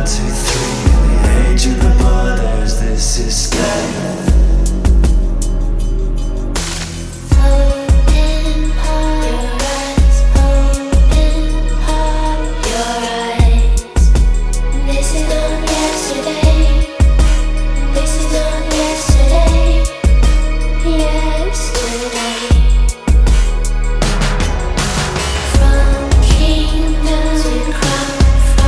2, 3, the age of the brothers, this is